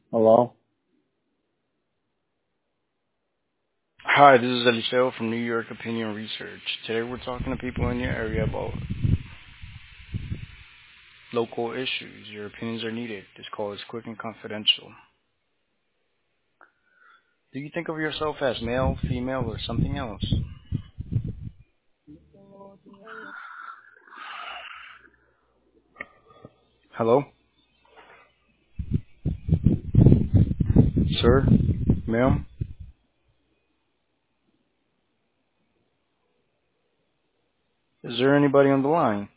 Hello? Hi, this is Eliseo from New York Opinion Research. Today we're talking to people in your area about local issues. Your opinions are needed. This call is quick and confidential. Do you think of yourself as male, female, or something else? Hello? Sir? Ma'am? Is there anybody on the line?